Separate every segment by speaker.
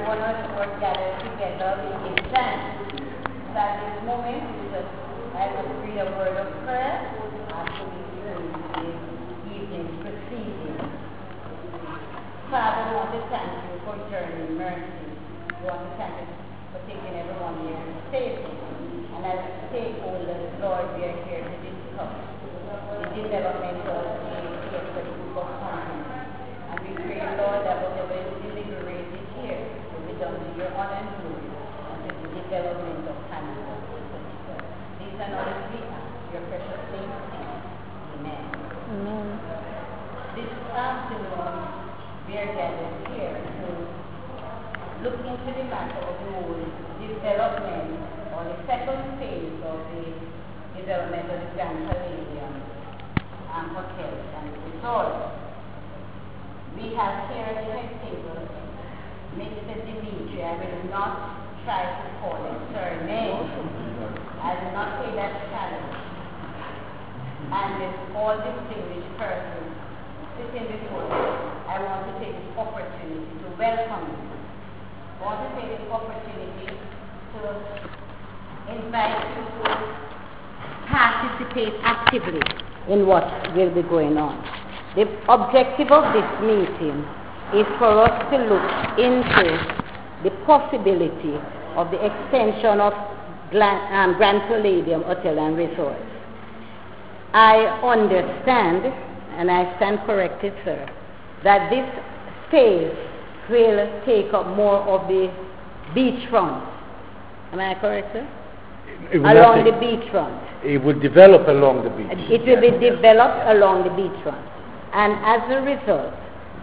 Speaker 1: everyone on board gathered together in His stand. So at this moment, I will read a word of prayer after we turn to the evening's proceedings. Father, we want to thank you for journeying mercy. We want to thank you for taking everyone here safely. And as stakeholders, Lord, we are here to discuss the development of the theater group of companies. And we pray, Lord, that whatever is deliberated here will be done to your honor and glory and to the development of Canada. These are all that we ask, your precious name. Amen.
Speaker 2: Amen.
Speaker 1: This afternoon, we are gathered here to look into the matter of the whole development or the second phase of the development of the Grand Palladium Hotel and Resort. We have here at the head table Mr. Dimitri. I will not try to call his surname. I will not say that challenge. And with all distinguished persons sitting before us, I want to take this opportunity to welcome you. I want to take this opportunity to invite you to participate actively in what will be going on. The objective of this meeting is for us to look into the possibility of the extension of Grand Palladium Hotel and Resort. I understand, and I stand corrected, sir, that this space will take up more of the beachfront. Am I correct, sir? Along the beachfront.
Speaker 3: It will develop along the beach.
Speaker 1: It will be developed along the beachfront. And as a result,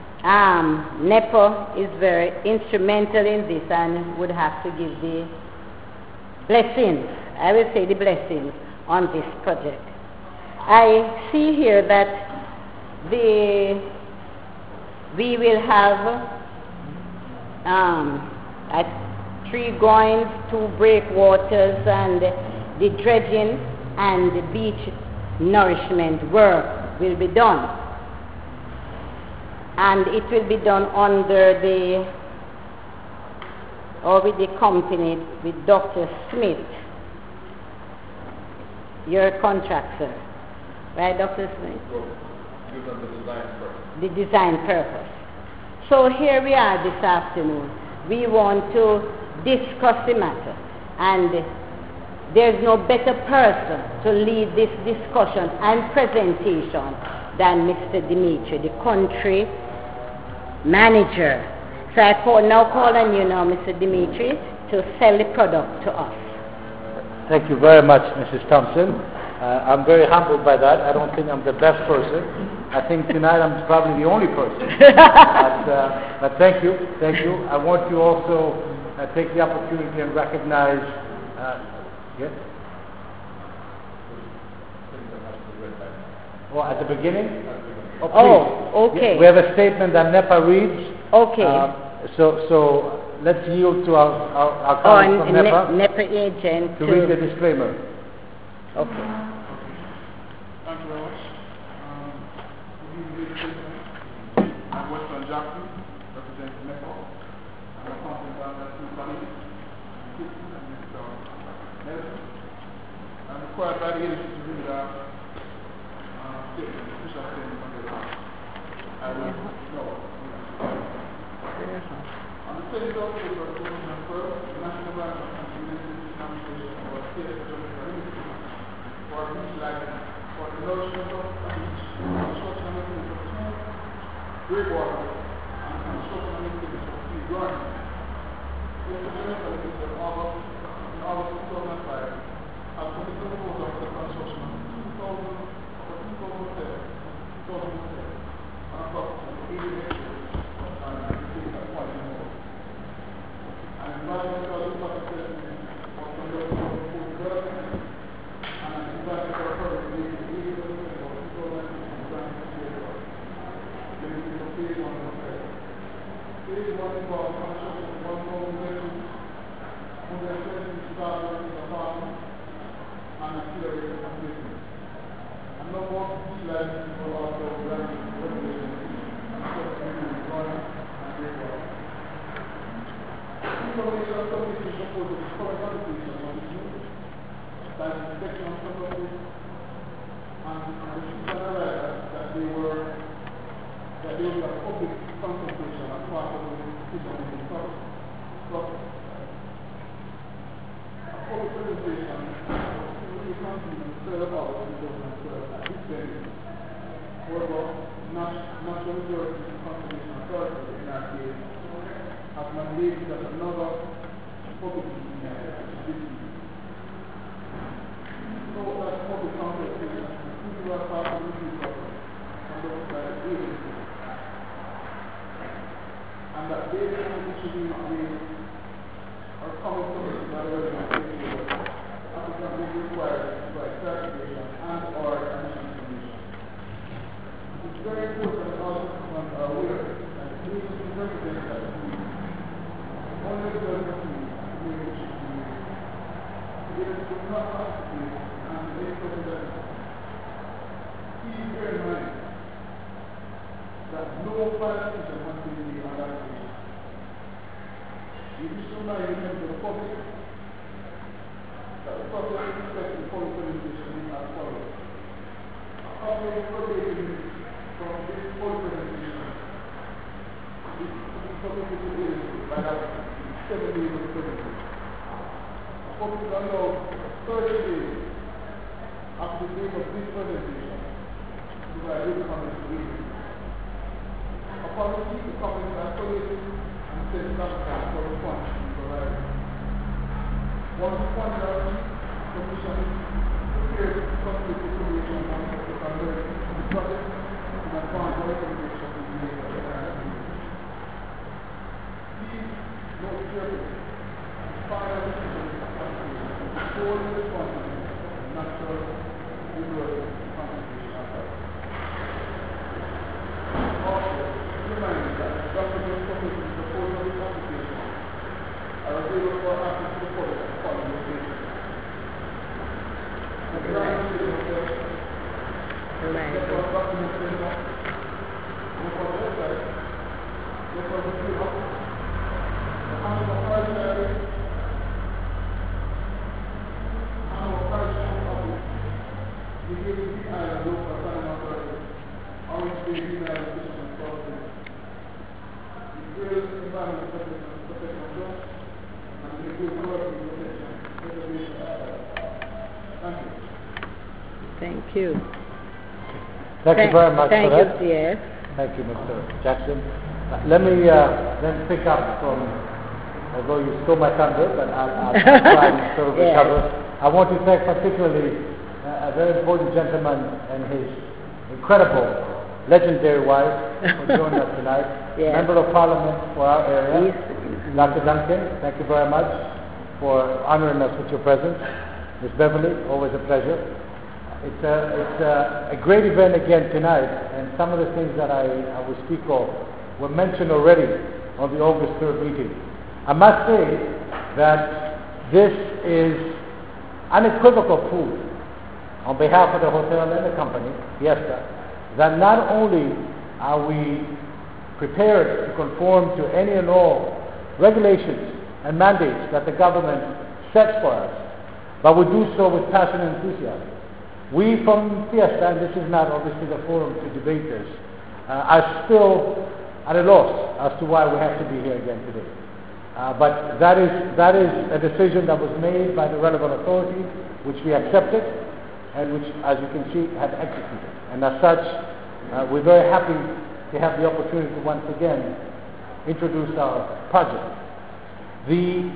Speaker 1: NEPA is very instrumental in this and would have to give the blessings, I will say the blessings, on this project. I see here that we will have 3 groins, 2 breakwaters, and the dredging and the beach nourishment work will be done. And it will be done under with the company with Dr. Smith, your contractor. Right, Dr. Smith? The design purpose. So here we are this afternoon. We want to discuss the matter, and there's no better person to lead this discussion and presentation than Mr. Dimitri, the country manager. So I now call on you now, Mr. Dimitri, to sell the product to us.
Speaker 3: Thank you very much, Mrs. Thompson. I'm very humbled by that. I don't think I'm the best person. I think tonight I'm probably the only person. But thank you. I want to also take the opportunity and recognize, yes? Oh, at the beginning? Oh, please.
Speaker 1: Oh, okay.
Speaker 3: Yeah, we have a statement that NEPA reads.
Speaker 1: Okay.
Speaker 3: So let's yield to our colleagues from NEPA.
Speaker 1: NEPA agent
Speaker 3: to read the disclaimer.
Speaker 1: Okay.
Speaker 4: Thank you very much. I'm Weston Jackson, representing NEPA. I'm a consultant on the two colleagues, and Mr. Nelson. I'm required by the agency to read a statement, official statement on the ground. I will know. On the 20th of April 2012, the National Bank of Community Nomination was theatre for beach lighting, for the nourishment of the beach, construction and maintenance of 2 breakwaters, and construction and maintenance of 3 groins. This is in August 2005, as for the proposal for the construction of 2,007 on approximately 80 acres of land at Point Moore. An environmental impact assessment was conducted for development, and an environmental permit dated 8 November 2006 Grand Theatre, limited to phase 1 of the hotel. Phase 1 involved construction of 1,000 bedrooms, 170 star-rated apartments, and ancillary accommodation. A number of beach licenses were also granted to regulations and subsequently drawing and breakwater. information on completion proposal is current completion of the unit by the inspection of some of this and received an alert that there was a public consultation as part of the decision-making process. A public presentation will be continued the 3rd of August 2012 at this venue. However, National Resources Conservation Authority, NRCA, has mandated that another public meeting is this week. So that public consultation is a part of the review process conducted by the agency. And that based on the decision made or comment submitted by the relevant stakeholders, the applicant may be required to provide clarification and or additional information. It's very important that all participants are aware that the agency represents that the only the community may wish to be made. The agency will not participate and any person that please bear in mind that no violation has been made on that case. We wish to remind members of the public that the process of respecting public presentation is as follows. A copy of the verbatim from this public presentation is to be submitted to the agency by that 7 days of the presentation. A copy is allowed 30 days after the date of this presentation to provide written comments to the agency. Upon receipt, the comments are collated and sent back for response to be provided. Once responses are received, the Commission is prepared to submit information on the project in advance of recommendation to be made by the NRC. Please note carefully the final decision is solely the responsibility of the National Resources Conservation Authority. Also, remind that the documents submitted in support of this application are available for access to the public at the following locations. The Grand City Hotel, Network Document Center, Network website, Network Review Office, the Hanover Parish Library, Hanover Parish Office, the Unity Island Local Planning Authority, Orange Bay Email Efficient Process, Environment Protection Trust, and the Good Working Protection Preservation Authority. Thank you.
Speaker 2: Thank you.
Speaker 3: Thank you very much for that.
Speaker 2: Thank you, yes.
Speaker 3: Thank you, Mr. Jackson. Let me then pick up from, although you stole my thunder, but I'll try and sort of recover. I want to thank particularly a very important gentleman and his incredible, legendary wife for joining us tonight.
Speaker 2: Yes.
Speaker 3: Member of Parliament for our area, Dr. Duncan, thank you very much for honoring us with your presence. Ms. Beverly, always a pleasure. It's a great event again tonight, and some of the things that I will speak of were mentioned already on the August 3rd meeting. I must say that this is unequivocal proof on behalf of the hotel and the company, Fiesta, that not only are we prepared to conform to any and all regulations and mandates that the government sets for us, but we do so with passion and enthusiasm. We from Fiesta, and this is not obviously the forum to debate this, are still at a loss as to why we have to be here again today. But that is a decision that was made by the relevant authorities, which we accepted, and which, as you can see, have executed. And as such, we're very happy to have the opportunity to once again introduce our project. The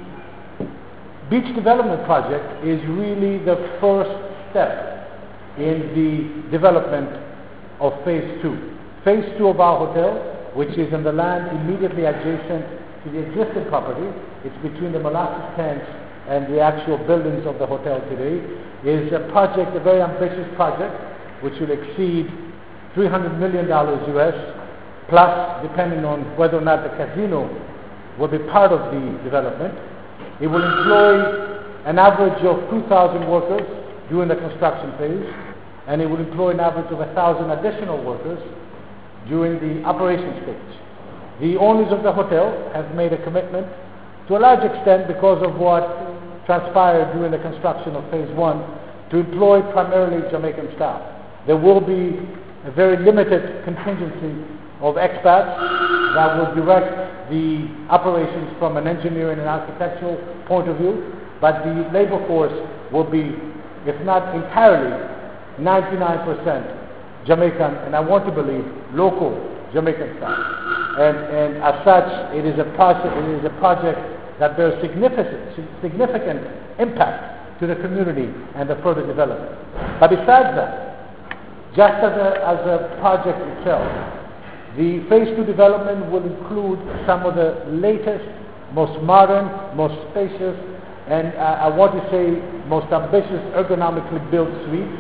Speaker 3: beach development project is really the first step in the development of Phase 2. Phase 2 of our hotel, which is in the land immediately adjacent to the existing property, it's between the molasses tanks and the actual buildings of the hotel today, is a project, a very ambitious project, which will exceed $300 million US, plus, depending on whether or not the casino will be part of the development. It will employ an average of 2,000 workers during the construction phase, and it will employ an average of 1,000 additional workers during the operation stage. The owners of the hotel have made a commitment to a large extent because of what transpired during the construction of Phase 1, to employ primarily Jamaican staff. There will be a very limited contingency of expats that will direct the operations from an engineering and architectural point of view, but the labor force will be, if not entirely, 99% Jamaican, and I want to believe local Jamaican staff. And as such, it is a project that bears significant impact to the community and the further development. But besides that, just as a project itself, the Phase 2 development will include some of the latest, most modern, most spacious, and I want to say most ambitious ergonomically built suites,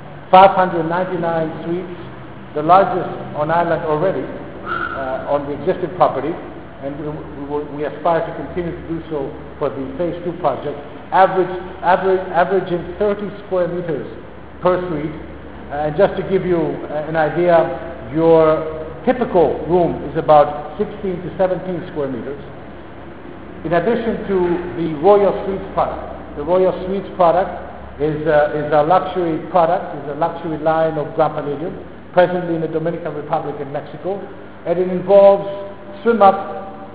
Speaker 3: 599 suites, the largest on island already on the existing property, and we aspire to continue to do so for the Phase 2 project, averaging 30 square meters per suite. And just to give you an idea, your typical room is about 16 to 17 square meters. In addition to the Royal Suites product, the Royal Suites product is a luxury product, is a luxury line of Grand Palladium, presently in the Dominican Republic and Mexico, and it involves swim-up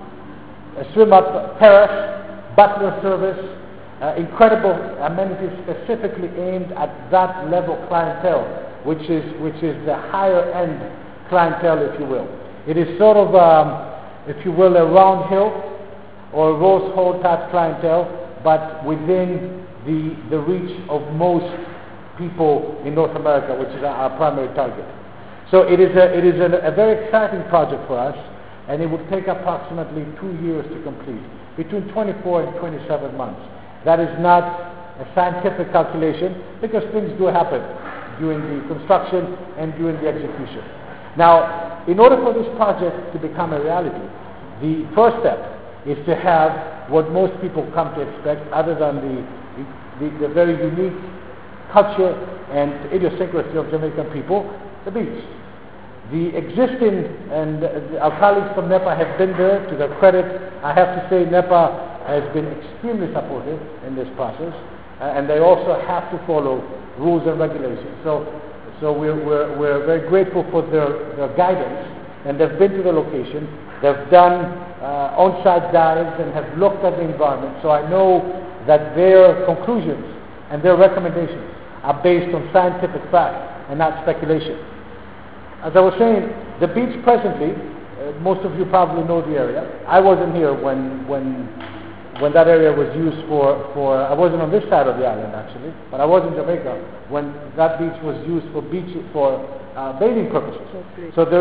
Speaker 3: terrace, butler service, incredible amenities specifically aimed at that level clientele, which is the higher end clientele, if you will. It is sort of, if you will, a Round Hill or Rose Hall type clientele, but within the reach of most people in North America, which is our primary target. So it is a very exciting project for us, and it would take approximately 2 years to complete, between 24 and 27 months. That is not a scientific calculation, because things do happen during the construction and during the execution. Now, in order for this project to become a reality, the first step is to have what most people come to expect, other than the very unique culture and idiosyncrasy of Jamaican people, the beach. The existing, and our colleagues from NEPA have been there. To their credit, I have to say NEPA has been extremely supportive in this process, and they also have to follow rules and regulations. So we're very grateful for their guidance, and they've been to the location. They've done on-site dives and have looked at the environment. So I know that their conclusions and their recommendations are based on scientific fact and not speculation. As I was saying, the beach presently, most of you probably know the area. I wasn't here when that area was used for I wasn't on this side of the island actually, but I was in Jamaica when that beach was used for bathing purposes. So there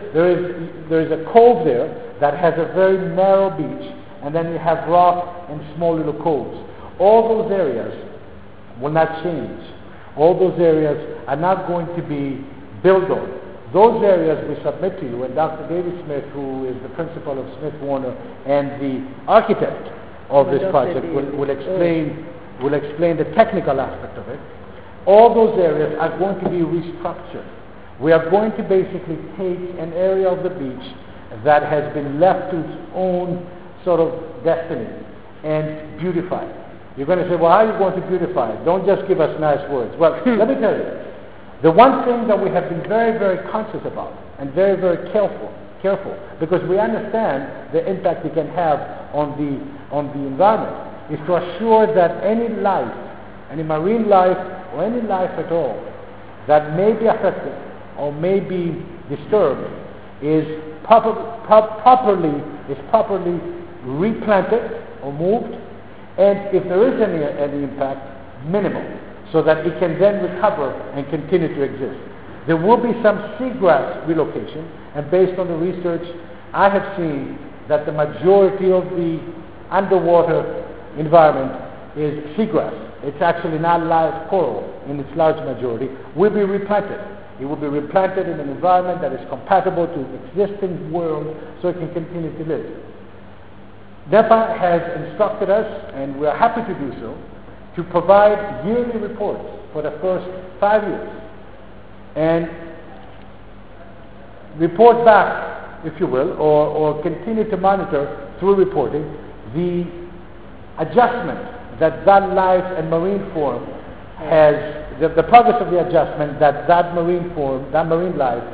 Speaker 3: is a cove there that has a very narrow beach, and then you have rock and small little coves. All those areas will not change. All those areas are not going to be built on. Those areas we submit to you, and Dr. David Smith, who is the principal of Smith Warner and the architect of this project, will explain the technical aspect of it. All those areas are going to be restructured. We are going to basically take an area of the beach that has been left to its own sort of destiny and beautify it. You're going to say, well, how are you going to beautify it? Don't just give us nice words. Well, let me tell you. The one thing that we have been very, very conscious about and very, very careful, because we understand the impact it can have on the environment, is to assure that any life, any marine life or any life at all that may be affected or may be disturbed is properly replanted or moved, and if there is any impact, minimal, so that it can then recover and continue to exist. There will be some seagrass relocation, and based on the research, I have seen that the majority of the underwater environment is seagrass. It's actually not live coral in its large majority. Will be replanted. It will be replanted in an environment that is compatible to the existing world, so it can continue to live. NEPA has instructed us, and we are happy to do so, to provide yearly reports for the first 5 years and report back, if you will, or continue to monitor through reporting the adjustment that life and marine form has, the progress of the adjustment that marine form, that marine life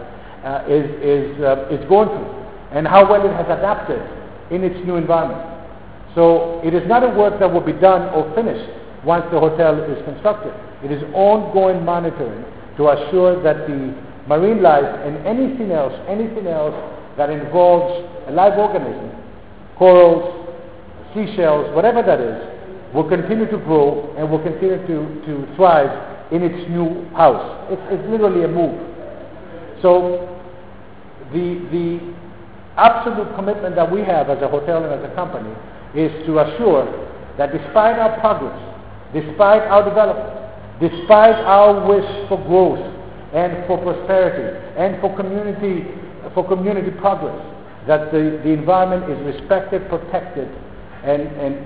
Speaker 3: is going through, and how well it has adapted in its new environment. So it is not a work that will be done or finished once the hotel is constructed. It is ongoing monitoring to assure that the marine life and anything else that involves a live organism, corals, seashells, whatever that is, will continue to grow and will continue to thrive in its new house. It's literally a move. So the absolute commitment that we have as a hotel and as a company is to assure that despite our progress, despite our development, despite our wish for growth and for prosperity and for community progress, that the environment is respected, protected, and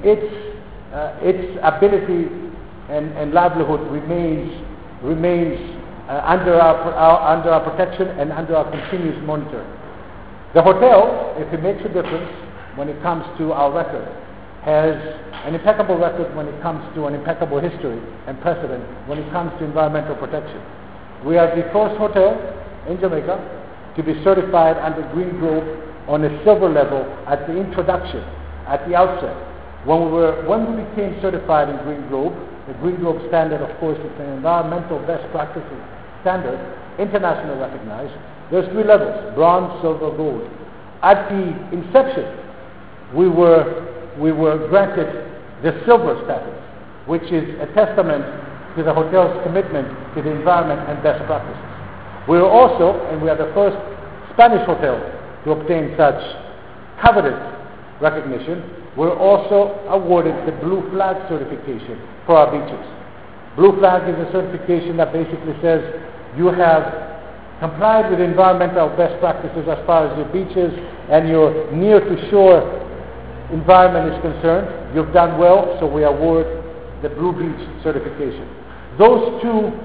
Speaker 3: its ability and livelihood remains under our protection and under our continuous monitoring. The hotel, if it makes a difference when it comes to our record, has an impeccable record when it comes to an impeccable history and precedent when it comes to environmental protection. We are the first hotel in Jamaica to be certified under Green Globe on a silver level at the introduction, at the outset. When we became certified in Green Globe, the Green Globe standard, of course, is an environmental best practices standard, internationally recognized. There's 3 levels: bronze, silver, gold. At the inception, we were granted the silver status, which is a testament to the hotel's commitment to the environment and best practices. We are also, and we are the first Spanish hotel to obtain such coveted recognition, we're also awarded the Blue Flag certification for our beaches. Blue Flag is a certification that basically says you have complied with environmental best practices as far as your beaches and your near to shore environment is concerned. You've done well, so we award the Blue Beach certification. Those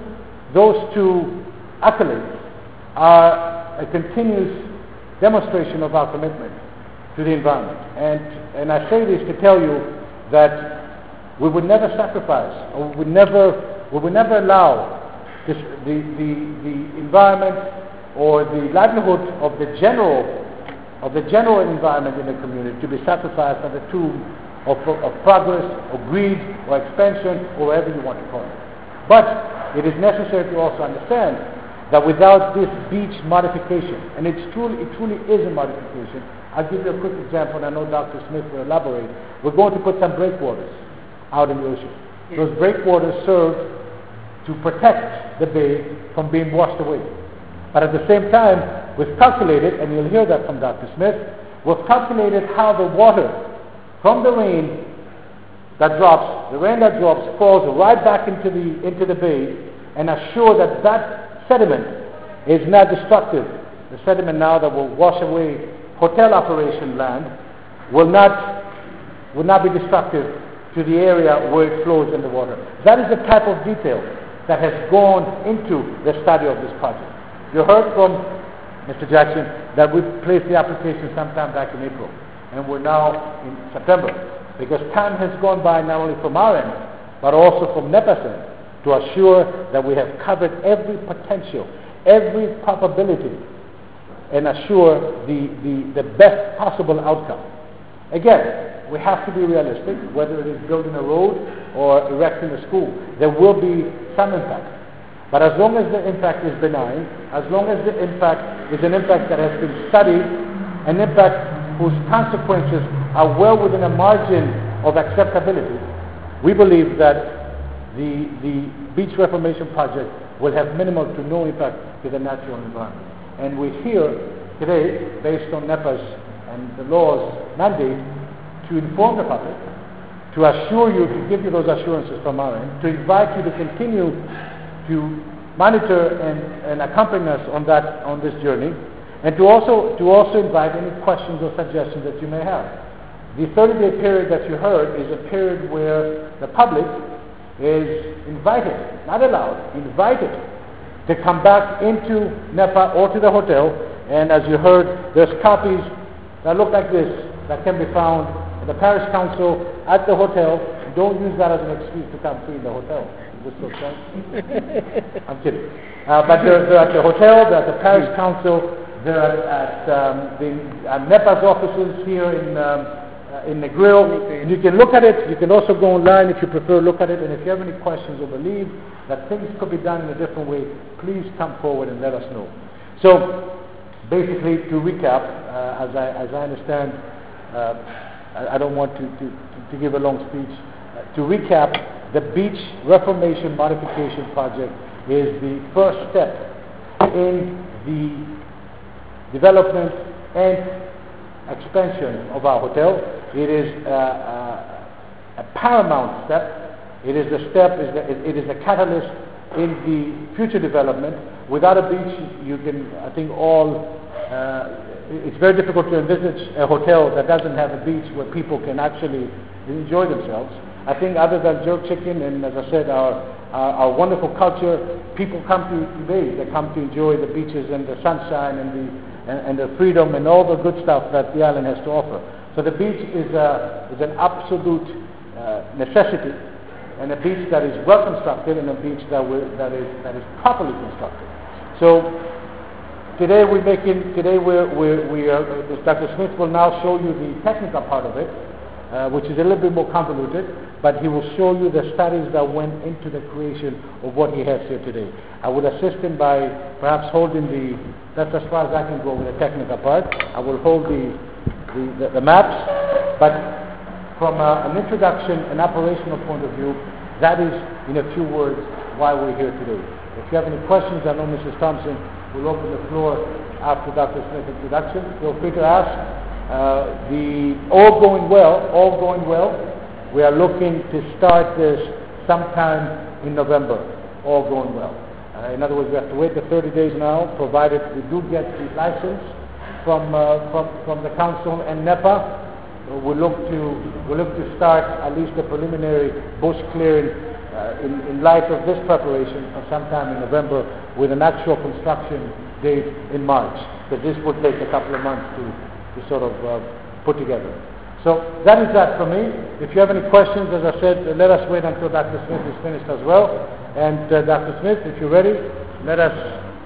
Speaker 3: two accolades are a continuous demonstration of our commitment to the environment. And I say this to tell you that we would never sacrifice, or we would never allow the environment or the livelihood of the general environment in the community to be sacrificed at the tomb of progress or greed or expansion or whatever you want to call it. But it is necessary to also understand that without this beach modification, and it truly is a modification. I'll give you a quick example, and I know Dr. Smith will elaborate. We're going to put some breakwaters out in the ocean. Yes. Those breakwaters serve to protect the bay from being washed away. But at the same time, we've calculated, and you'll hear that from Dr. Smith, we've calculated how the water from the rain that drops falls right back into the bay, and assure that sediment is not destructive. The sediment now that will wash away hotel operation land will not be destructive to the area where it flows in the water. That is the type of detail that has gone into the study of this project. You heard from Mr. Jackson that we placed the application sometime back in April, and we're now in September, because time has gone by not only from our end, but also from NEPA's end, to assure that we have covered every potential, every probability, and assure the best possible outcome. Again, we have to be realistic, whether it is building a road or erecting a school. There will be some impact. But as long as the impact is benign, as long as the impact is an impact that has been studied, an impact whose consequences are well within a margin of acceptability, we believe that the beach reformation project will have minimal to no impact to the natural environment. And we're here today, based on NEPA's and the law's mandate, to inform the public, to assure you, to give you those assurances from our end, to invite you to continue to monitor and accompany us on this journey, and to also invite any questions or suggestions that you may have. The 30-day period that you heard is a period where the public is invited, not allowed, invited to come back into NEPA or to the hotel. And as you heard, there's copies that look like this that can be found the parish council at the hotel. Don't use that as an excuse to come clean the hotel. Is this okay? I'm kidding. But they're at the hotel, they're at the parish council, they're at NEPA's offices here in the grill. And you can look at it. You can also go online if you prefer, look at it. And if you have any questions or believe that things could be done in a different way, please come forward and let us know. So, basically, to recap, as I understand, I don't want to give a long speech. To recap, the beach reformation modification project is the first step in the development and expansion of our hotel. It is a paramount step. It is a catalyst in the future development. Without a beach, you can, I think it's very difficult to envisage a hotel that doesn't have a beach where people can actually enjoy themselves. I think other than jerk chicken and, as I said, our wonderful culture, people come to bathe. They come to enjoy the beaches and the sunshine and the freedom and all the good stuff that the island has to offer. So the beach is an absolute necessity, and a beach that is well constructed, and a beach that is properly constructed. So today Dr. Smith will now show you the technical part of it, which is a little bit more convoluted, but he will show you the studies that went into the creation of what he has here today. I will assist him by perhaps holding that's as far as I can go with the technical part. I will hold the maps, but from an introduction and operational point of view, that is, in a few words, why we're here today. If you have any questions, I know Mrs. Thompson will open the floor after Dr. Smith's introduction. Feel free to ask. All going well. We are looking to start this sometime in November. All going well. In other words, we have to wait the 30 days now, provided we do get the license from the council and NEPA. We'll look to start at least the preliminary bush clearing in light of this preparation sometime in November, with an actual construction date in March, because this will take a couple of months to sort of put together. So that is that for me. If you have any questions, as I said, let us wait until Dr. Smith is finished as well. And Dr. Smith, if you're ready, let us...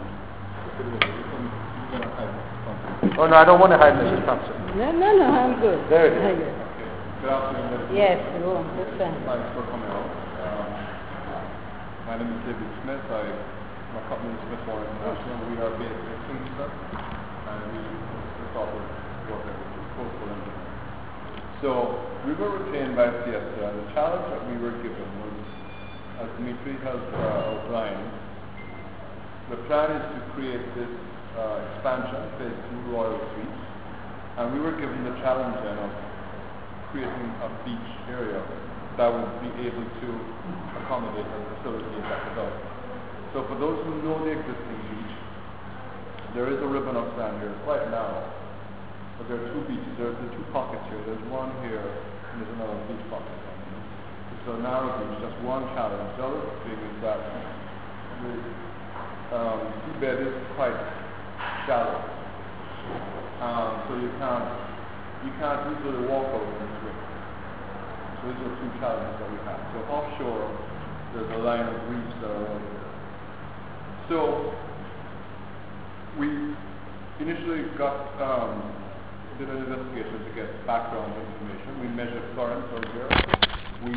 Speaker 3: Oh no, I don't want to hide Mrs. Thompson.
Speaker 2: No, I'm good.
Speaker 3: There it is.
Speaker 4: Good afternoon.
Speaker 2: Yes, go on. That's fine.
Speaker 4: Thanks for coming out. My name is David Smith. My company is Smith Warren International. We are based in Kingston, and we sort of work with coastal engineering. So we were retained by Siesta, and the challenge that we were given was, as Dimitri has outlined, the plan is to create this expansion, phase 2 Royal Suites, and we were given the challenge then of creating a beach area that would be able to accommodate and facilitate that development. So for those who know the existing beach, there is a ribbon of sand here right now, but there are two beaches. There's the two pockets here. There's one here, and there's another beach pocket. It's a narrow beach. That's one challenge. The other thing is that the seabed is quite shallow, so you can't easily walk over and swim. So these are two challenges that we have. So offshore, there's a line of reefs that are over there. So we initially did an investigation to get background information. We measured currents over here. We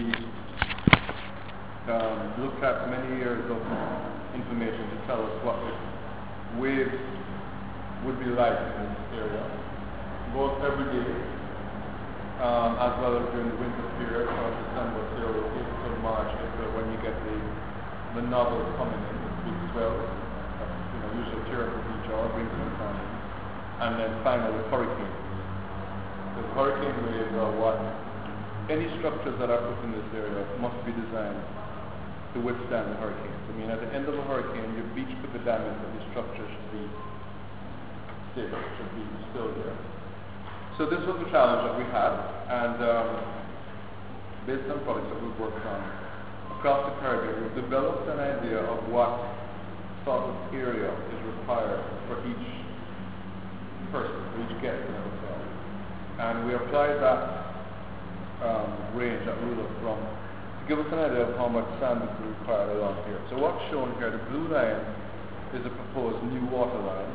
Speaker 4: looked at many years of information to tell us what the waves would be like in this area, both every day as well as during the winter period from December till March, when you get the novels coming in, the big swells, usually Jericho Beach or Brinkley County, and then finally hurricanes. The hurricane waves are what any structures that are put in this area must be designed to withstand the hurricanes. I mean, at the end of a hurricane, your beach could be damaged, but the structure should be stable, should be still there. So this was the challenge that we had, and based on projects that we've worked on across the Caribbean, we've developed an idea of what sort of area is required for each person, for each guest in a hotel. And we applied that
Speaker 5: range that we look from to give us an idea of how much sand would be required along here. So what's shown here, the blue line is a proposed new water line.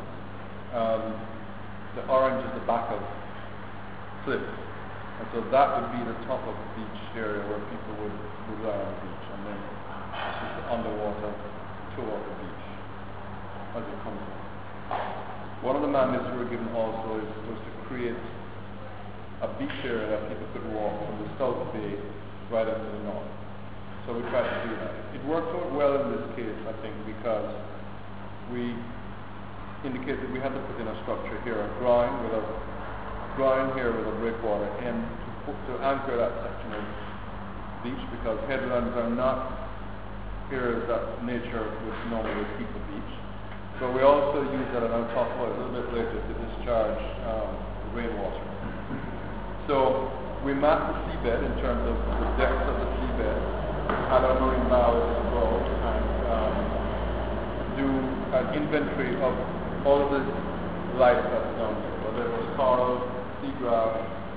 Speaker 5: The orange is the back of cliff. And so that would be the top of the beach area where people would lie on the beach. And then this is the underwater tour of the beach as it comes in. One of the mandates we were given also was to create a beach area that people could walk from the South Bay right up to the north. So we tried to do that. It worked out well in this case, I think, because we indicated we had to put in a structure here, a groin here with a breakwater end to anchor that section of beach, because headlands are not areas that nature would normally keep a beach. So we also use that, and I'll talk about it a little bit later, to discharge rainwater. So we map the seabed in terms of the depth of the seabed, add our marine biology as well, and do an inventory of all of this life that's down there, whether it was coral, seagrass,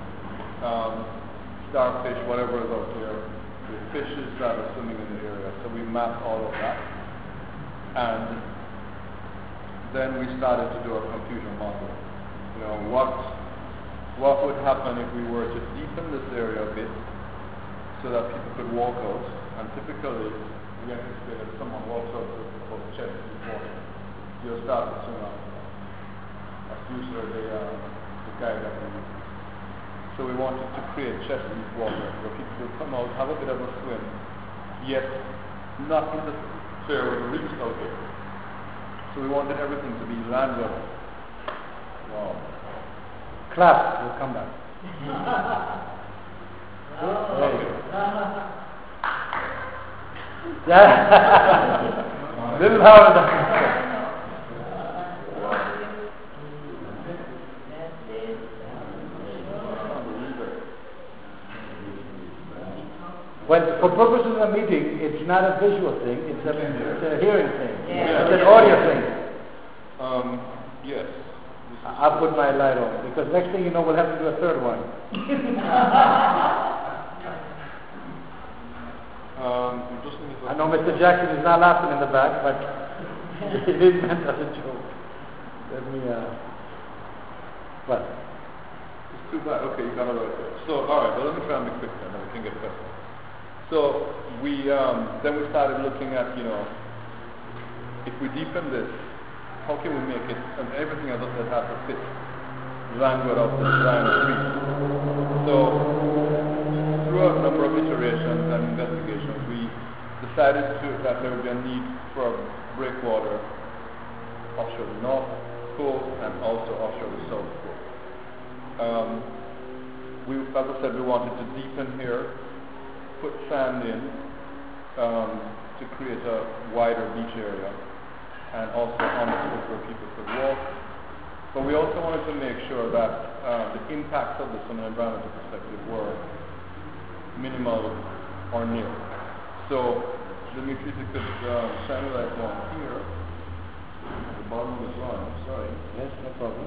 Speaker 5: starfish, whatever is out there, the fishes that are swimming in the area. So we mapped all of that. And then we started to do a confusion model. You know, what would happen if we were to deepen this area a bit so that people could walk out? And typically, we anticipate that someone walks out with about chest deep water, you'll start to swim out. That's usually the guide that we use. So we wanted to create chest deep water where people would come out, have a bit of a swim, yet not interfere with the reefs out here. So we wanted everything to be land level. Wow.
Speaker 3: Clap, we'll come back. This is how it is. For purposes of a meeting, it's not a visual thing, it's a hearing thing. Yeah. It's an audio thing.
Speaker 5: Yes.
Speaker 3: I'll put my light on, because next thing you know, we'll have to do a third one. I know Mr. Jackson is not laughing in the back, but it is meant as a joke. Let me, what?
Speaker 5: It's too bad. Okay, you got it right there. So, alright, well, let me try and be quick then, we can get better. So we then we started looking at, you know, if we deepen this, how can we make it, and everything else that has to fit landward of the giant tree. So through a number of iterations and investigations, we decided that there would be a need for breakwater offshore the north coast and also offshore the south coast. As I said, we wanted to deepen here, put sand in to create a wider beach area, and also on the coast where people could walk. But we also wanted to make sure that the impacts of this from an environmental perspective were minimal or nil. So let me see if you could shine a light down here at the bottom of the drawing. Sorry.
Speaker 3: Yes, no problem.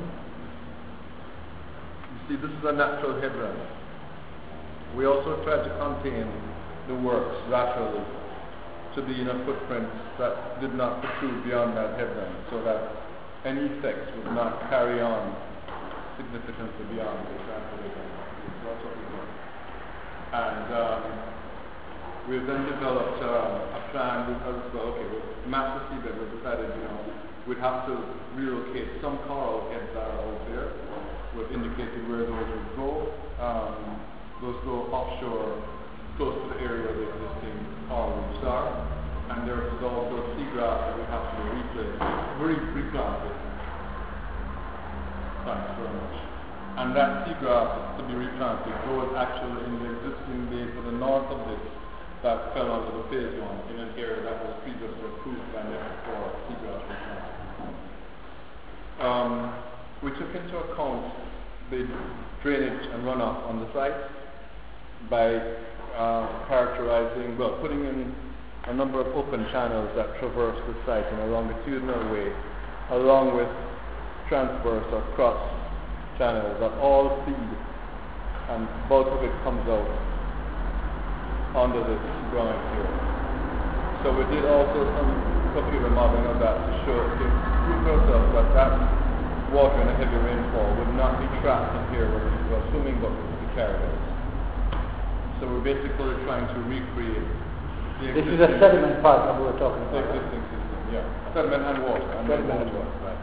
Speaker 5: You see, this is a natural headland. We also tried to contain the works laterally to be in a footprint that did not protrude beyond that headland, so that any effects would not carry on significantly beyond the natural headland. That's what we did. And we've then developed a plan as well. Okay, with master seabed, we decided, you know, we'd have to relocate some coral heads that are out there. We've indicated where those would go. Those go offshore, close to the area where the existing coral reefs are. And there is also seagrass that we have to replant it. Thanks very much. And that seagrass to be replanted grows actually in the existing bay to the north of this that fell under the phase one in an area that was previously approved by NEPA for seagrass replanting. We took into account the drainage and runoff on the site by putting in a number of open channels that traverse the site in a longitudinal way, along with transverse or cross channels that all feed and bulk of it comes out under this ground here. So we did also some computer modeling of that to show, to prove to ourselves that that water in a heavy rainfall would not be trapped in here where people are swimming but would be carried out. So we're basically trying to recreate the
Speaker 3: This is a sediment part that we were talking
Speaker 5: the
Speaker 3: about.
Speaker 5: existing system, yeah. Sediment and water.
Speaker 3: Sediment and water, right.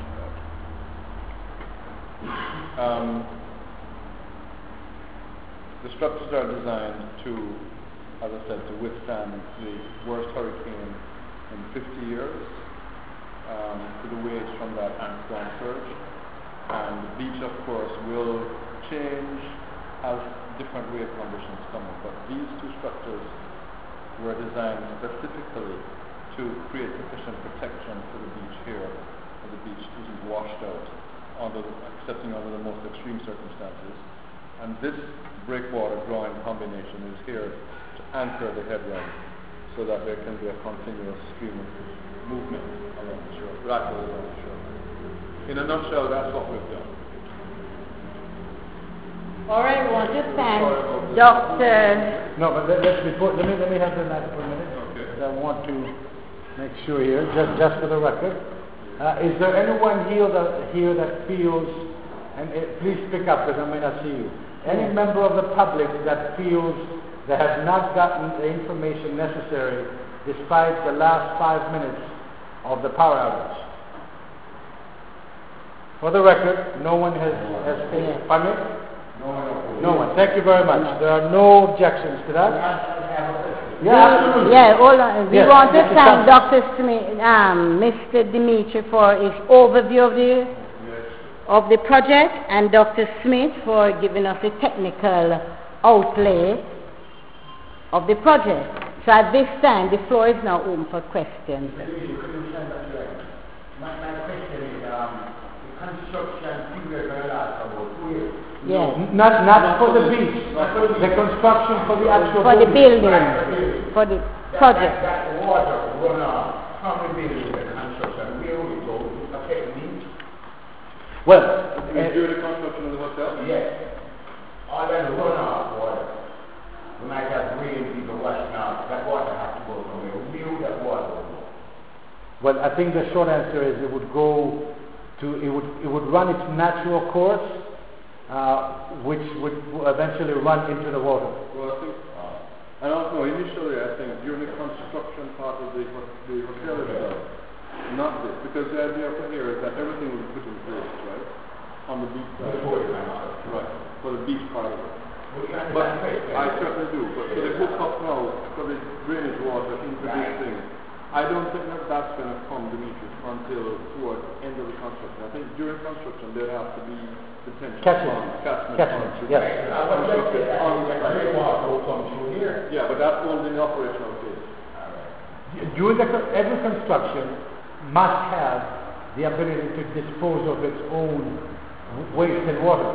Speaker 5: The structures are designed to, as I said, to withstand the worst hurricane in 50 years, to the waves from that storm surge. And the beach, of course, will change as different wave conditions come up. But these two structures were designed specifically to create sufficient protection for the beach here, so the beach isn't washed out, excepting under the most extreme circumstances. And this breakwater drawing combination is here to anchor the headland so that there can be a continuous stream of movement along the shore, rapidly along the shore. In a nutshell, that's what we've done.
Speaker 1: All right, we want to thank Dr.
Speaker 3: No, but let me have the mic for a minute.
Speaker 5: Okay.
Speaker 3: I want to make sure here, just for the record. Is there anyone here that feels, and please speak up because I may not see you, any member of the public that feels they have not gotten the information necessary despite the last 5 minutes of the power outage? For the record, no one has taken. Pardon me? No one. Thank you very much. There are no objections to that. Yeah, absolutely.
Speaker 1: Yeah, hold on. We
Speaker 3: Yes,
Speaker 1: want to
Speaker 3: Mr.
Speaker 1: thank
Speaker 3: Thompson.
Speaker 1: Mr. Dimitri for his overview of the project, and Dr. Smith for giving us a technical outlay of the project. So at this time, the floor is now open for questions.
Speaker 6: My question is, the construction period will last about 2 years.
Speaker 1: Yes.
Speaker 3: Not for the beach. The construction for the actual
Speaker 1: For the
Speaker 3: building.
Speaker 1: building, for the project.
Speaker 6: That water run off from the building, the construction, where will it go? It's a technique.
Speaker 3: Well,
Speaker 5: During the construction of the hotel?
Speaker 6: Yes. All that runoff water. We might have rain, people washing out. That water has to go somewhere. Where will that water go?
Speaker 3: well, I think the short answer is it would run its natural course, which would eventually run into the water.
Speaker 5: Well, I think, I don't know, initially I think during the construction part of the hotel itself, not this, because the idea from here is that everything will be put in place, right? On the beach side. Right, for the beach part of it. But I certainly do, but for the hook up now, for the drainage water into this thing, I don't think that that's going to come, Demetrius, until towards the end of the construction. I think during construction there have to be detention ponds,
Speaker 3: Catchment,
Speaker 5: ponds,
Speaker 3: yes.
Speaker 5: constructed on the site.
Speaker 6: Water will come through here.
Speaker 5: Yeah, but that's only in the operational phase.
Speaker 3: During every construction must have the ability to dispose of its own waste and water.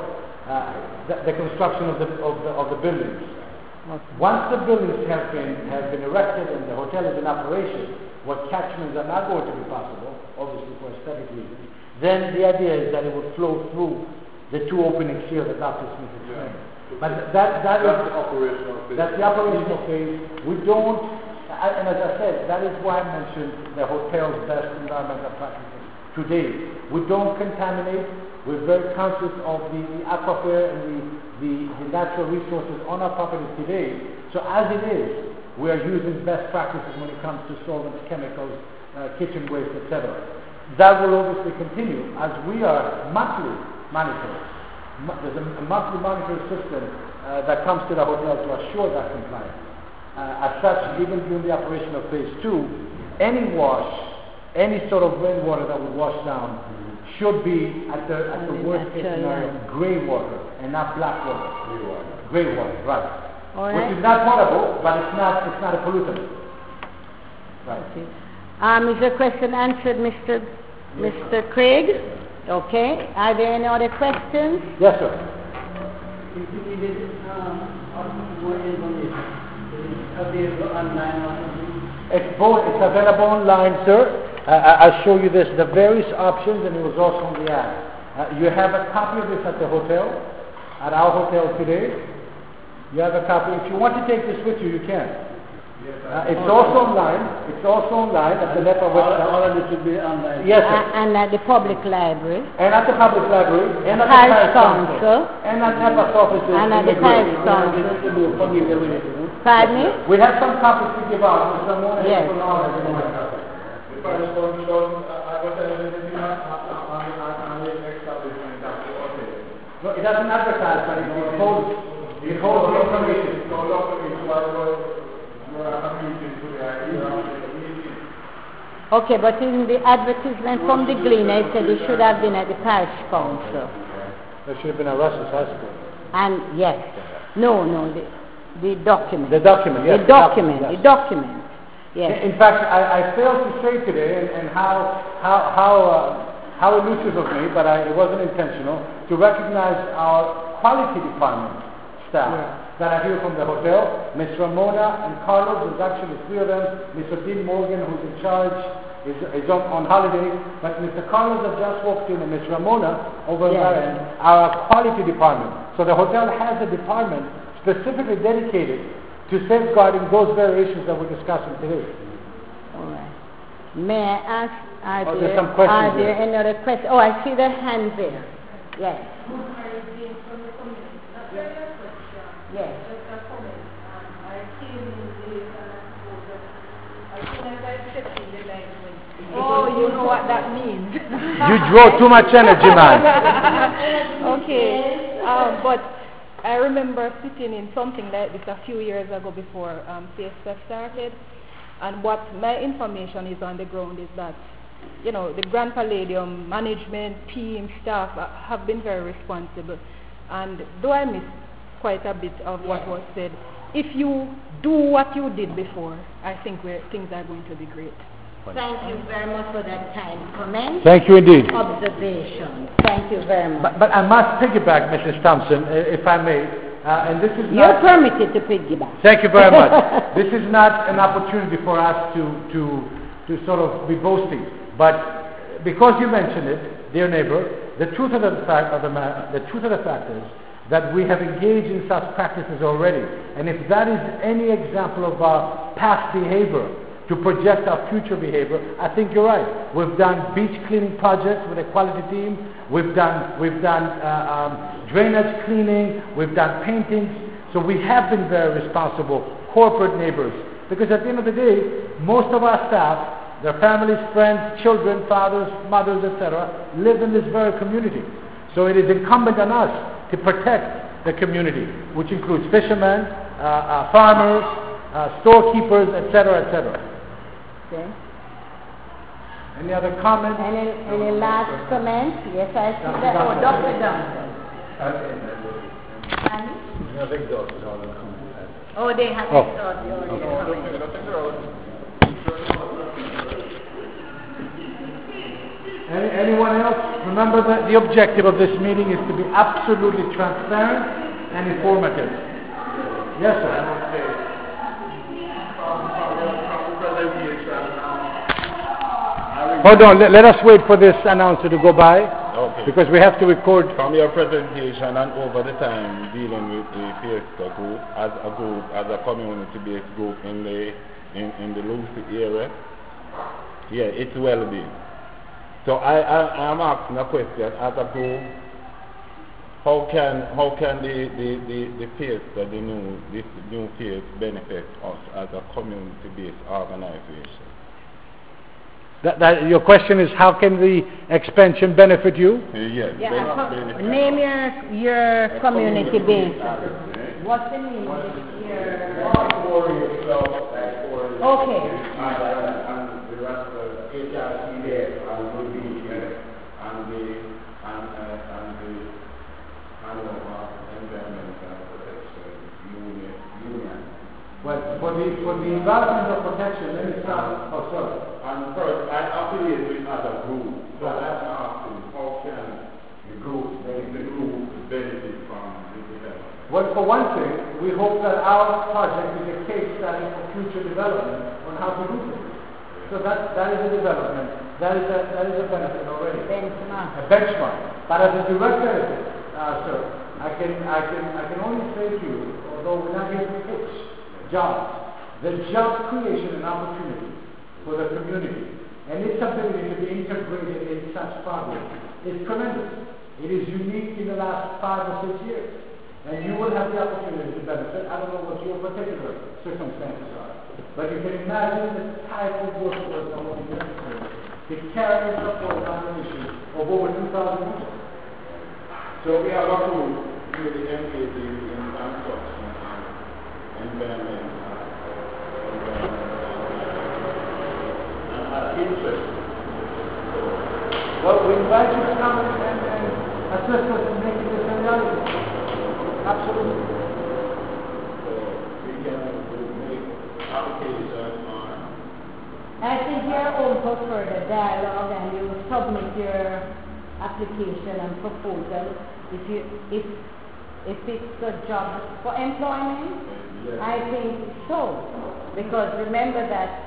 Speaker 3: The construction of the buildings. Once the buildings have been erected and the hotel is in operation, what catchments are not going to be possible, obviously for aesthetic reasons, then the idea is that it would flow through the two openings here that Dr. Smith explained. But that's
Speaker 5: the operational phase.
Speaker 3: That's the operational phase. We don't, and as I said, that is why I mentioned the hotel's best environmental practices today. We don't contaminate. We're very conscious of the aquifer and the natural resources on our property today. So as it is, we are using best practices when it comes to solvents, chemicals, kitchen waste, etc. That will obviously continue as we are monthly monitors. There's a monthly monitoring system that comes to the hotel to assure that compliance. As such, even during the operation of phase 2, any wash, any sort of rainwater that would wash down should be at the worst case scenario gray water and not black water. Gray water, right.
Speaker 1: All right.
Speaker 3: Which is not potable, but it's not a pollutant. Right.
Speaker 1: Okay. Is your question answered, Mr. Craig? Okay. Are there any other questions?
Speaker 3: Yes, sir.
Speaker 2: If you needed more information, is it available online or something?
Speaker 3: It's both. It's available online, sir. I'll show you this, the various options, and it was also on the ad. You have a copy of this at the hotel, at our hotel today. You have a copy. If you want to take this with you, you can. It's also online. It's also online at the NEPA website.
Speaker 2: All of this should be online.
Speaker 3: Yes, sir.
Speaker 1: And at the public library.
Speaker 3: And at the public library, and at the
Speaker 1: Parish
Speaker 3: parish council,
Speaker 1: council.
Speaker 3: and at NEPA's offices.
Speaker 1: And at
Speaker 3: in
Speaker 1: the
Speaker 3: Madrid.
Speaker 1: parish council.
Speaker 2: This will be familiar with it, you know.
Speaker 1: Pardon me?
Speaker 3: We have some copies to give out. Mr. Ramona
Speaker 1: Yes.
Speaker 3: has some copies.
Speaker 4: The parish council doesn't advertise anything on the establishment of the hotel.
Speaker 3: No, it doesn't advertise, but it holds the information.
Speaker 4: So locally, so I was a meeting today.
Speaker 1: Okay, but in the advertisement from the Gleaner, it said it should have been at the parish council.
Speaker 3: There should have been a Russell's High School.
Speaker 1: And yes, no, the document.
Speaker 3: The document, yes.
Speaker 1: The document,
Speaker 3: yes.
Speaker 1: the document. Yes.
Speaker 3: In fact, I failed to say today, and how elusive of me, but it wasn't intentional, to recognize our quality department staff that are here from the hotel. Ms. Ramona and Carlos, there's actually three of them. Mr. Dean Morgan, who's in charge, is on holiday, but Mr. Carlos has just walked in, and Ms. Ramona over there, our quality department. So the hotel has a department specifically dedicated to safeguarding those variations that we're discussing today.
Speaker 1: All right. May I ask,
Speaker 3: there's some questions
Speaker 1: are there any other questions? Oh, I see the hand there. Yes. Yes.
Speaker 7: Oh, you know what that means.
Speaker 3: You draw too much energy, man.
Speaker 7: Okay, but I remember sitting in something like this a few years ago before CSF started, and what my information is on the ground is that, you know, the Grand Palladium management, team, staff have been very responsible, and though I missed quite a bit of what was said, if you do what you did before, I think things are going to be great.
Speaker 1: Thank you very much for that kind comment.
Speaker 3: Thank you indeed.
Speaker 1: Observation. Thank you very much.
Speaker 3: But I must piggyback, Mrs. Thompson, if I may. And this is
Speaker 1: You're
Speaker 3: not,
Speaker 1: permitted to piggyback.
Speaker 3: Thank you very much. This is not an opportunity for us to sort of be boasting. But because you mentioned it, dear neighbor, the truth of the fact is that we have engaged in such practices already. And if that is any example of our past behavior to project our future behavior, I think you're right. We've done beach cleaning projects with a quality team. We've done drainage cleaning. We've done paintings. So we have been very responsible corporate neighbors. Because at the end of the day, most of our staff, their families, friends, children, fathers, mothers, etc., live in this very community. So it is incumbent on us to protect the community, which includes fishermen, farmers, storekeepers, etc., etc.
Speaker 1: Okay.
Speaker 3: Any other comments?
Speaker 1: Any last comment? Yes, I see that. Oh, Dr. Johnson. Oh, they have
Speaker 3: Anyone else? Remember that the objective of this meeting is to be absolutely transparent and informative. Yes, sir. Hold on, let us wait for this announcer to go by, because we have to record.
Speaker 8: From your presentation and over the time dealing with the Fiesta group, as a community-based group in the Lucy area, it's well-being. So I am asking a question as a group: how can the Fiesta, this new Fiesta, benefit us as a community-based organization?
Speaker 3: Your question is, how can the expansion benefit you?
Speaker 8: Yes.
Speaker 1: Name your community base. What's the name of your... Okay.
Speaker 6: And the rest of the HRC there, and will be here, and the Environment Protection Union.
Speaker 3: Well, for the environmental protection, let me start. Oh, sorry.
Speaker 6: And first, I affiliate with other groups. So I'm asking, how can the group benefit from this development?
Speaker 3: Well, for one thing, we hope that our project is a case study for future development on how to do things. So that is a development. That is a benefit already.
Speaker 1: Benchmark.
Speaker 3: A benchmark. But as a direct benefit, sir, I can only say to you, although we're not here to fix jobs. The job creation and opportunity for the community and its ability to be integrated in such progress is tremendous. It is unique in the last 5 or 6 years. And you will have the opportunity to benefit. I don't know what your particular circumstances are. But you can imagine the type of workforce that will be necessary to carry and support an issue of over 2,000 people.
Speaker 8: So we have a tool with the MKD in construction and environment and interest.
Speaker 3: Well, we invite you to come and assist us in making this a reality. Absolutely.
Speaker 8: So we can make application on.
Speaker 1: I think you're open for further dialogue and you submit your application and proposal if it's a job for employment.
Speaker 8: Yes.
Speaker 1: I think so, because remember that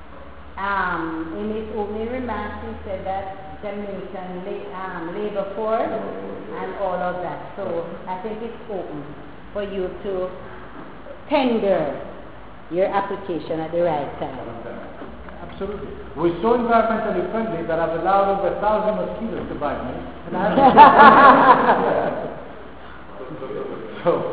Speaker 1: in his opening remarks he said that Jamaican labor force and all of that. So I think it's open for you to tender your application at the right time.
Speaker 3: Absolutely. We're so environmentally friendly that I've allowed over 1,000 mosquitoes to bite me. And I so.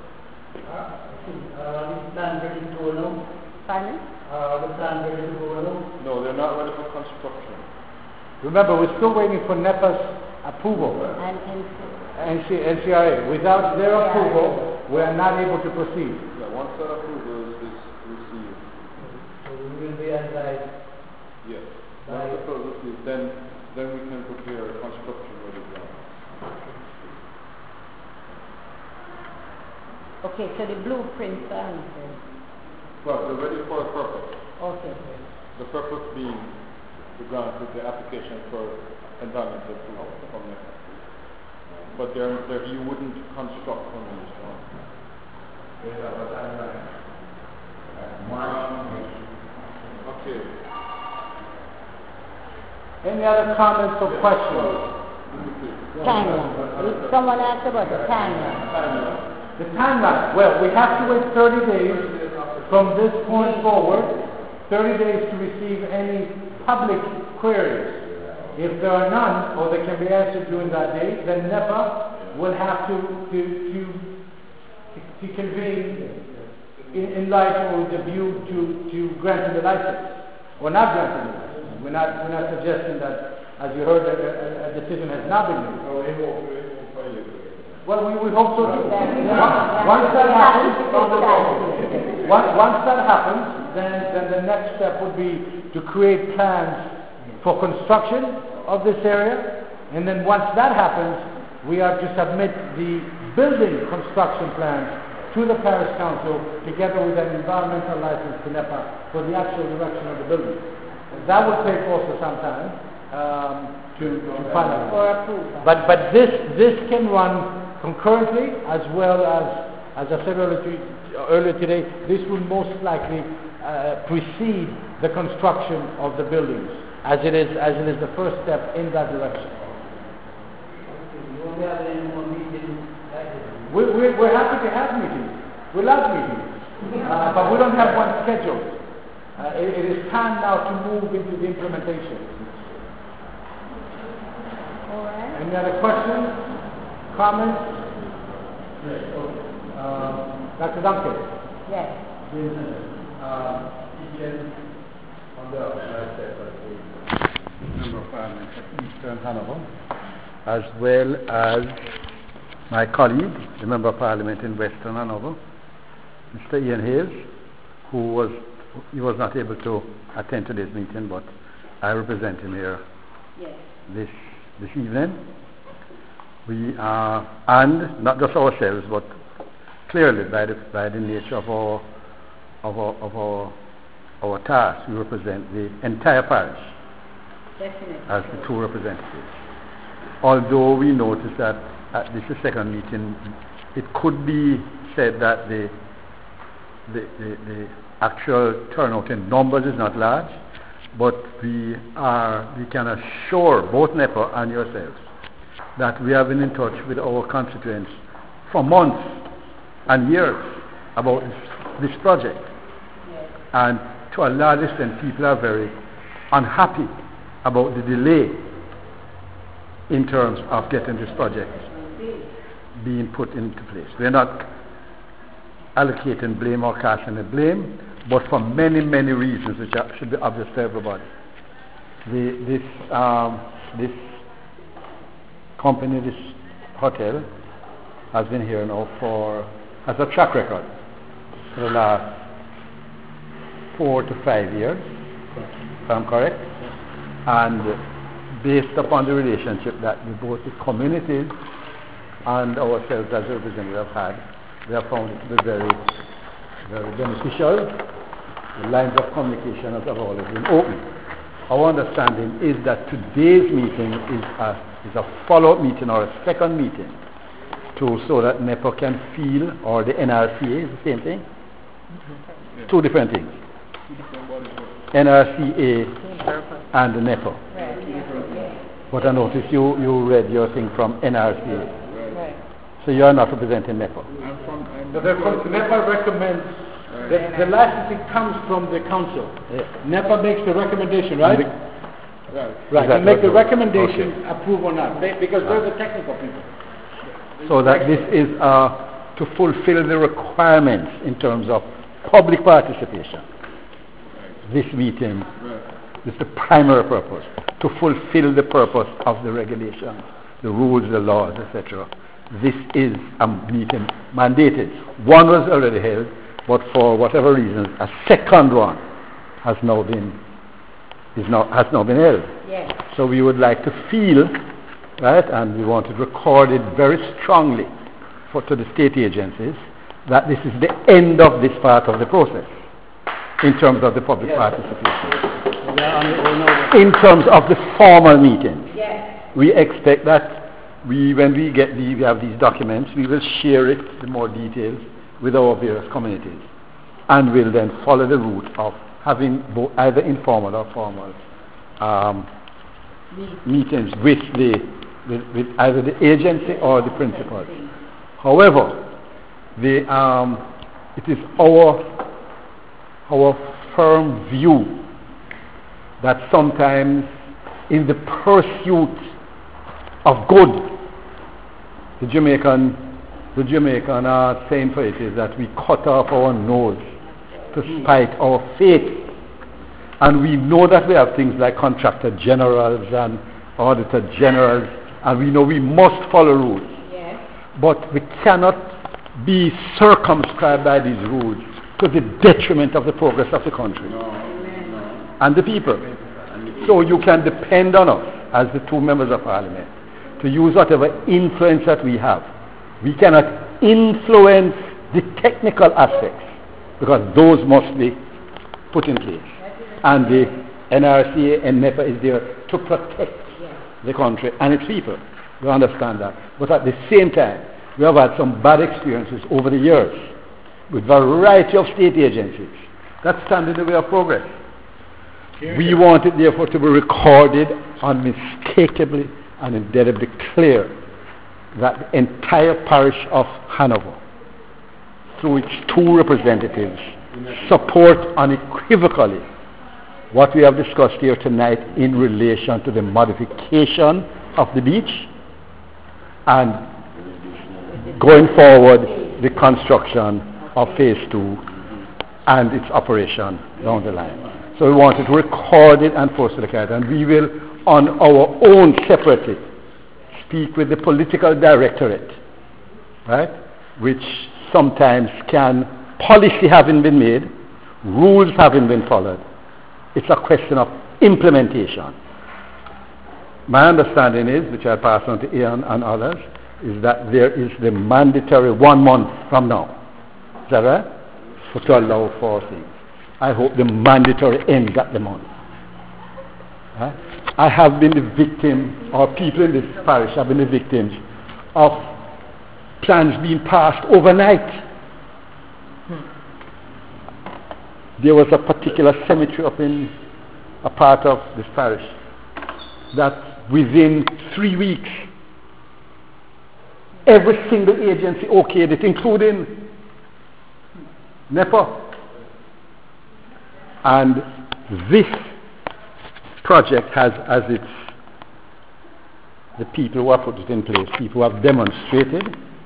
Speaker 2: Is plan ready to go now?
Speaker 1: Pardon?
Speaker 2: The plan ready to go now?
Speaker 5: No, they're not ready for construction.
Speaker 3: Remember, we're still waiting for NEPA's approval.
Speaker 1: And
Speaker 3: NCRA. Without their approval, we are not able to proceed.
Speaker 5: Yeah, once that approval is received,
Speaker 2: So we will be advised.
Speaker 5: yes. Once the approval is received, then we can prepare a construction ready plan.
Speaker 1: okay, so the blueprints are answered.
Speaker 5: Well, they're ready for a purpose.
Speaker 1: Okay.
Speaker 5: The purpose being to grant the application for environmental approval from NEPA. But you wouldn't construct on these ones. Okay.
Speaker 3: Any other comments or questions?
Speaker 1: Timeline. Someone asked about the timeline.
Speaker 3: The timeline. Well, we have to wait 30 days from this point forward, 30 days to receive any public queries. If there are none, or they can be answered during that day, then NEPA will have to convene in light or with a view to granting the license, or not granting the license. We're not suggesting that, as you heard, a decision has not been made.
Speaker 8: So we won't file it.
Speaker 3: Well, we hope so too. Once that happens, then the next step would be to create plans for construction of this area, and then once that happens, we are to submit the building construction plans to the parish council together with an environmental license to NEPA for the actual direction of the building. That would take also some time to finalize.
Speaker 1: For approval.
Speaker 3: But this can run concurrently, as well as I said earlier today, this will most likely precede the construction of the buildings, as it is the first step in that direction.
Speaker 2: You won't have any more meetings like this.
Speaker 3: We're happy to have meetings. We love meetings, but we don't have one scheduled. It is time now to move into the implementation.
Speaker 1: All right.
Speaker 3: Any other questions? Comments?
Speaker 2: Yes, okay.
Speaker 3: Dr. Duncan?
Speaker 1: Yes.
Speaker 8: On the outside,
Speaker 3: Member of Parliament for Eastern Hanover, as well as my colleague, the Member of Parliament in Western Hanover, Mr. Ian Hayes, who was not able to attend today's meeting, but I represent him here
Speaker 1: Yes.
Speaker 3: this evening. We are, and not just ourselves, but clearly by the nature of our task, we represent the entire parish.
Speaker 1: Definitely.
Speaker 3: As the two representatives. Although we noticed that at this second meeting, it could be said that the actual turnout in numbers is not large, but we can assure both NEPA and yourselves that we have been in touch with our constituents for months and years, about this project. And to a large extent, people are very unhappy about the delay in terms of getting this project being put into place. We're not allocating blame or casting the blame, but for many, many reasons which should be obvious to everybody. This company, this hotel, has been here now has a track record for the last 4 to 5 years, if I'm correct, and based upon the relationship that both the communities and ourselves as representatives have had, we have found it to be very, very beneficial. The lines of communication have always been open. Our understanding is that today's meeting is a follow-up meeting or a second meeting so that NEPA can feel, or the NRCA is the same thing? Two different things. NRCA and the NEPA. But I noticed you read your thing from NRCA. So you are not representing NEPA.
Speaker 2: So therefore, NEPA recommends, the licensing comes from the council. NEPA makes the recommendation, right? Right. They make the recommendation, approve or not, because they're the technical people.
Speaker 3: So that this is to fulfill the requirements in terms of public participation. This meeting is the primary purpose, to fulfill the purpose of the regulations, the rules, the laws, etc. This is a meeting mandated. One was already held, but for whatever reason, a second one has now been held.
Speaker 1: Yes.
Speaker 3: So we would like to feel, right, and we want to record it very strongly to the state agencies that this is the end of this part of the process in terms of the public participation. In terms of the formal meeting, we expect that when we have these documents, we will share it, the more details, with our various communities, and will then follow the route of having either informal or formal meetings with either the agency or the principals. However, it is our firm view that sometimes in the pursuit of good, the Jamaican saying for it is that we cut off our nose to spite our faith. And we know that we have things like contractor generals and auditor generals, and we know we must follow rules.
Speaker 1: Yes.
Speaker 3: But we cannot be circumscribed by these rules to the detriment of the progress of the country and the people. So you can depend on us as the two members of parliament to use whatever influence that we have. We cannot influence the technical aspects because those must be put in place. And the NRCA and NEPA is there to protect the country and its people. You understand that. But at the same time, we have had some bad experiences over the years with a variety of state agencies that stand in the way of progress. We want it therefore to be recorded unmistakably and indelibly clear that the entire parish of Hanover, through its two representatives, support unequivocally what we have discussed here tonight in relation to the modification of the beach and going forward the construction of phase 2 and its operation down the line. So we wanted to record it and force it, and we will on our own separately speak with the political directorate, right, which sometimes can, policy having been made, rules having been followed, it's a question of implementation. My understanding is, which I pass on to Ian and others, is that there is the mandatory 1 month from now. Is that right? To allow for things. I hope the mandatory ends at the month. Right? I have been the victim, or people in this parish have been the victims of plans being passed overnight. There was a particular cemetery up in a part of this parish that within 3 weeks every single agency okayed it, including
Speaker 2: NEPA. And this project has as its, the people who have put it in place, people who have demonstrated,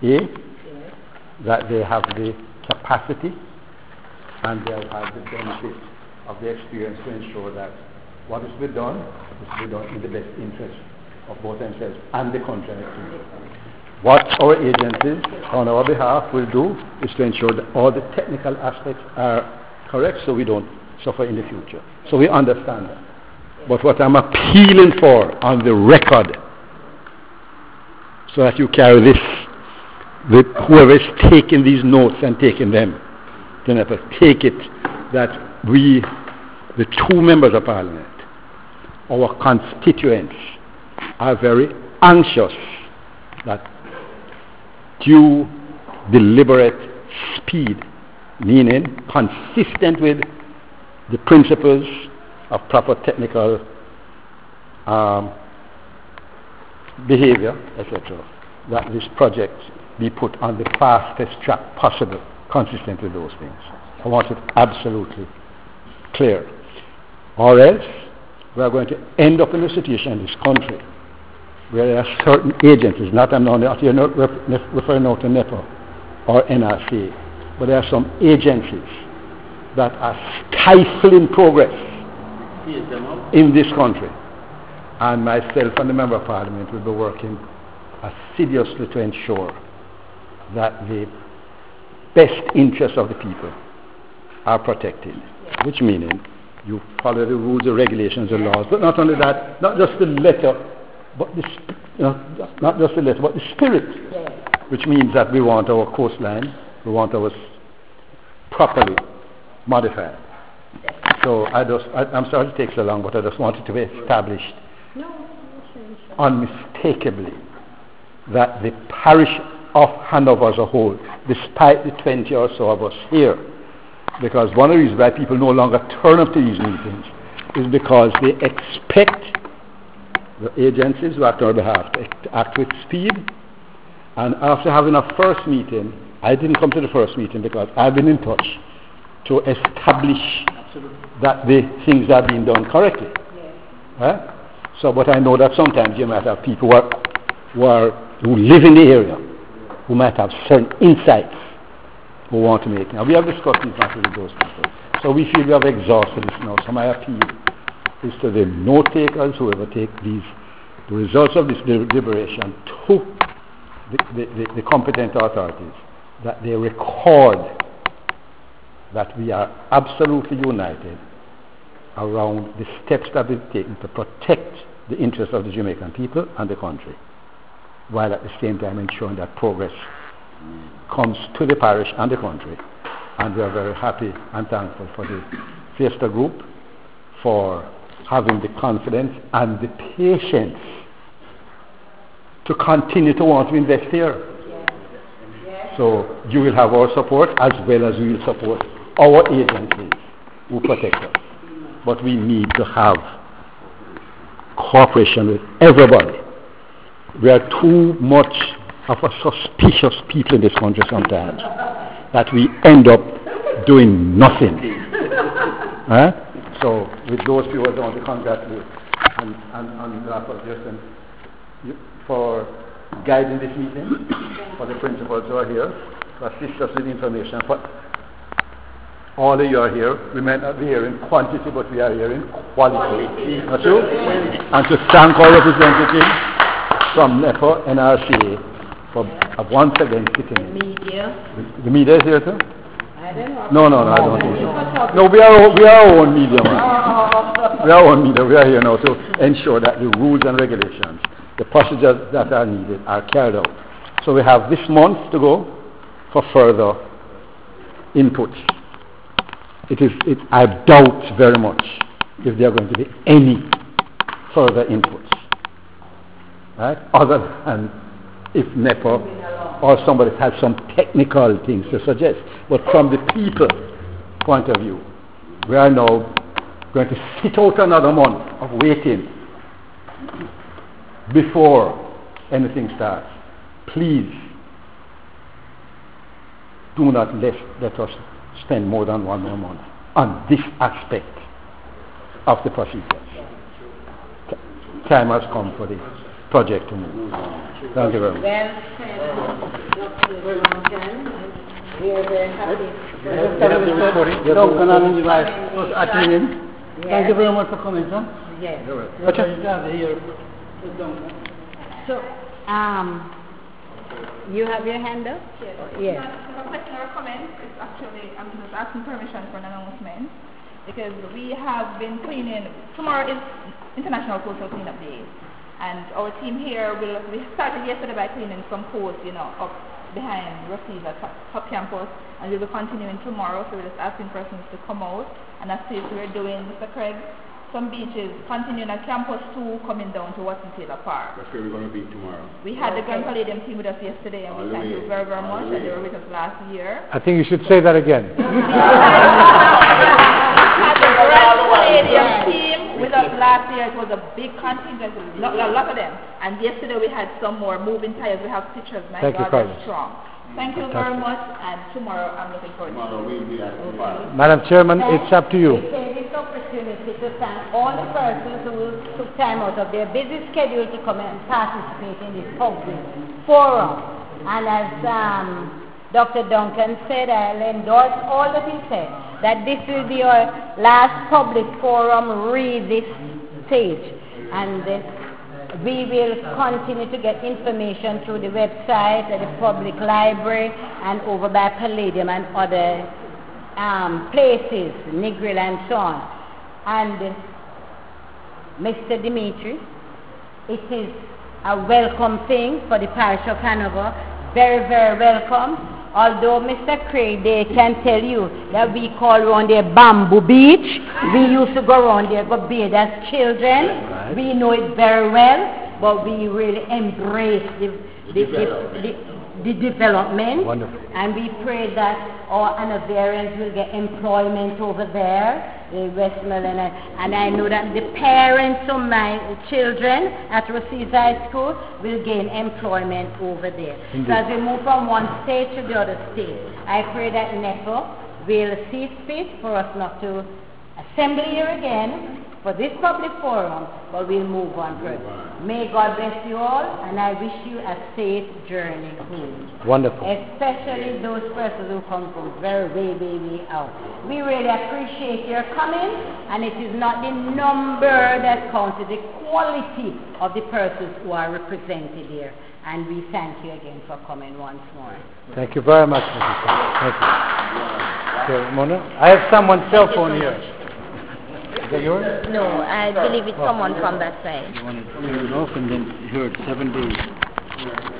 Speaker 2: that they have the capacity and they have had the benefit of the experience to ensure that what is to be done in the best interest of both themselves and the country. What our agencies on our behalf will do is to ensure that all the technical aspects are correct so we don't suffer in the future. So we understand that. But what I'm appealing for on the record, so that you carry this, with whoever is taking these notes and taking them, take it that we, the two members of Parliament, our constituents, are very anxious that due deliberate speed, meaning consistent with the principles of proper technical behavior, etc., that this project be put on the fastest track possible, consistent with those things. I want it absolutely clear. Or else, we are going to end up in a situation in this country where there are certain agencies, I'm not referring now to NEPA or NRC, but there are some agencies that are stifling progress in this country. And myself and the Member of Parliament will be working assiduously to ensure that the best interests of the people are protected, which meaning you follow the rules, the regulations, the laws, but not only that, not just the letter, but the spirit, which means that we want our coastline, we want ours properly modified. So I'm sorry it takes so long, but I just want it to be established unmistakably that the parish of Hanover as a whole, despite the 20 or so of us here, because one of the reasons why people no longer turn up to these meetings is because they expect the agencies who act on our behalf to act with speed. And after having a first meeting, I didn't come to the first meeting because I've been in touch to establish that the things are being done correctly. Right? So, but I know that sometimes you might have people who live in the area who might have certain insights who want to make. Now, we have discussed these matters with those people. So we feel we have exhausted this now. So my appeal is to the note takers, whoever take the results of this deliberation to the competent authorities, that they record that we are absolutely united around the steps that we've taken to protect the interests of the Jamaican people and the country, while at the same time ensuring that progress comes to the parish and the country. And we are very happy and thankful for the Fiesta Group for having the confidence and the patience to continue to want to invest here. So you will have our support as well as we will support our agencies who protect us. But we need to have cooperation with everybody. We are too much of a suspicious people in this country sometimes that we end up doing nothing. So with those people I want to congratulate and Justin for guiding this meeting, for the principals who are here, to assist us with information. For all of you are here. We may not be here in quantity, but we are here in quality. Not true? And to thank our representatives from NEPA and RCA for once again sitting in.
Speaker 1: Media.
Speaker 2: The media is here too?
Speaker 1: I don't know.
Speaker 2: No, I don't think so. No, we are our own media, man. We are our own media. We are here now to ensure that the rules and regulations, the procedures that are needed are carried out. So we have this month to go for further input. I doubt very much if there are going to be any further inputs, right? Other than if NEPA or somebody has some technical things to suggest. But from the people point of view, we are now going to sit out another month of waiting before anything starts. Please do not let us
Speaker 3: spend more than 1 more month on this aspect of the procedure. Time has come for the project to move. Thank you very much.
Speaker 1: Well said, Dr. Duncan. We are very happy.
Speaker 2: Thank you very much for coming, sir.
Speaker 1: Yes. So, you have your hand up? Yes.
Speaker 7: A question or comment is actually, I'm just asking permission for an announcement because we have been cleaning. Tomorrow is International Coastal Cleanup Day, and our team here we started yesterday by cleaning some posts, up behind Rafis at top campus, and we'll be continuing tomorrow. So we're just asking persons to come out and assist. We're doing, Mr. Craig, some beaches, continuing at Campus 2, coming down to Watson Taylor Park.
Speaker 6: That's where we're going to be tomorrow.
Speaker 7: We had the Grand Palladium team with us yesterday, and we thank you very, very much, and they were with us last year.
Speaker 3: I think you should say that again.
Speaker 7: We had the Grand Palladium team with us last year. It was a big contingent, a lot of them. And yesterday we had some more moving tires. We have pictures. My
Speaker 3: Thank you,
Speaker 7: God, they're
Speaker 3: Carlos.
Speaker 7: strong. Thank you very much, and tomorrow I'm looking forward to it.
Speaker 6: Tomorrow we'll be at the park.
Speaker 3: Madam Chairman, it's up to you.
Speaker 1: We take this opportunity to thank all the persons who took time out of their busy schedule to come and participate in this public forum. And as Dr. Duncan said, I'll endorse all that he said, that this will be our last public forum this stage. And then we will continue to get information through the website, at the public library, and over by Palladium and other places, Negril and so on. And Mr. Dimitri, it is a welcome thing for the parish of Hanover, very, very welcome. Although Mr. Craig, they can tell you that we call around there Bamboo Beach. We used to go around there, go bathe as children.
Speaker 3: Right.
Speaker 1: We know it very well, but we really embrace the development.
Speaker 3: Wonderful.
Speaker 1: And we pray that our Hanoverians will get employment over there, Westmoreland. And I know that the parents of my children at Rosie's High School will gain employment over there.
Speaker 3: Indeed.
Speaker 1: So as we move from one state to the other state, I pray that NEPA will see fit for us not to assemble here again for this public forum, but we'll move on further. May God bless you all, and I wish you a safe journey home.
Speaker 3: Wonderful.
Speaker 1: Especially those persons who come from very way out. We really appreciate your coming, and it is not the number that counts, it's the quality of the persons who are represented here. And we thank you again for coming once more.
Speaker 3: Thank you very much, Mrs. Thank you. So, Mona, I have someone's cell phone here. Is that yours?
Speaker 9: No, I believe it's someone from that side.
Speaker 2: You want to clear it off and then heard 7 days.